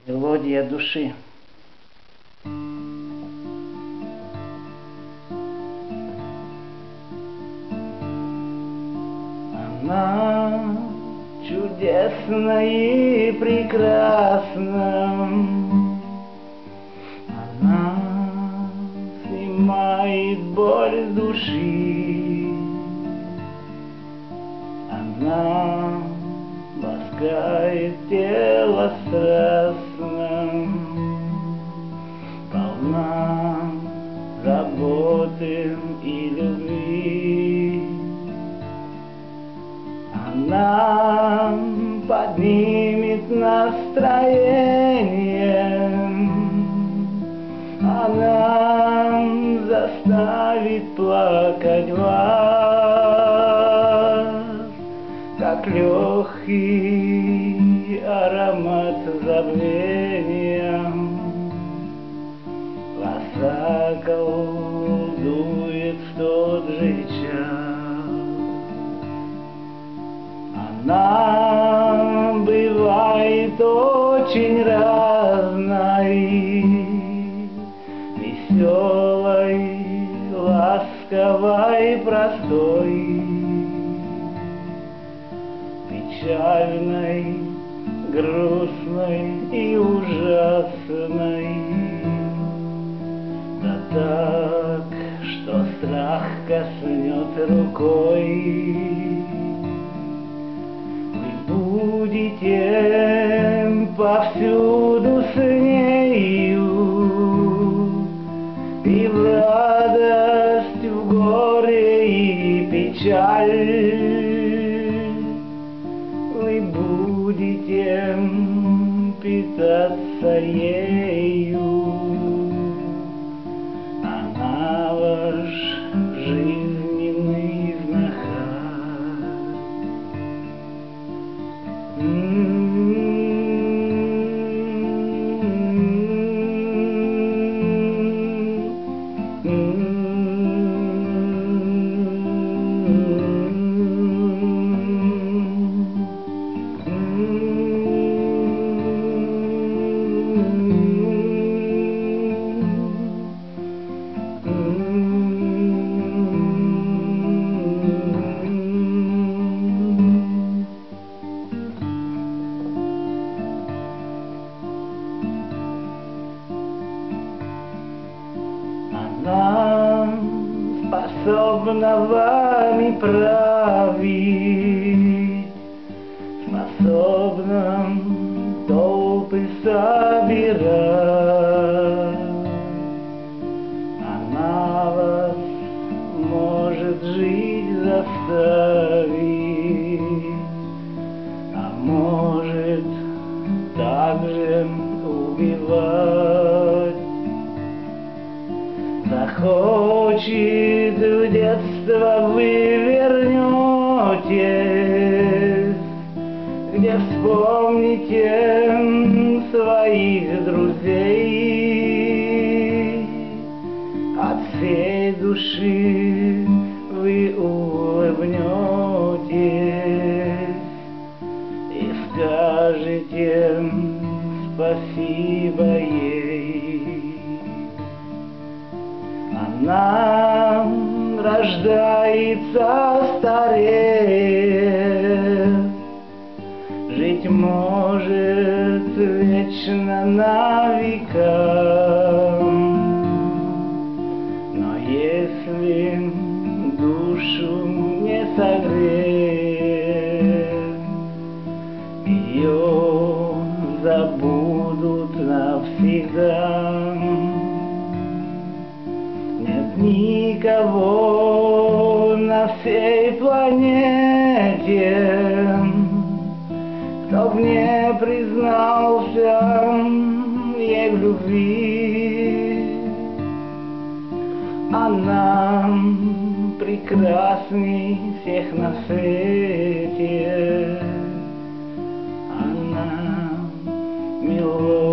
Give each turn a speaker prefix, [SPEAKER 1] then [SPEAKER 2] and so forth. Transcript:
[SPEAKER 1] Мелодия души. Она чудесна и прекрасна, она снимает боль с души, она ласкает тело страстно, полна заботы и любви. Она поднимет настроение, она заставит плакать вас, как легкий аромат забвения. Вас околдует в тот же час. Она бывает очень разной, веселой, ласковой, простой, печальной, грустной и ужасной. Да так, что страх коснет рукой. Будете повсюду с нею, и в радость, в горе и печаль. Вы будете питаться ею, она ваш жизненный знахарь. Она способна вами править, способна толпы собирать. Она вас может жить заставить, а может также убивать. Захочет в детство, вы вернетесь, где вспомните своих друзей. От всей души вы улыбнетесь и скажете спасибо ей. Она рождается, стареет, жить может вечно на века. Но если душу не согреет, ее забудут навсегда. Нет никого на всей планете, кто б не признался ей в любви. Она прекрасней всех на свете, она милая.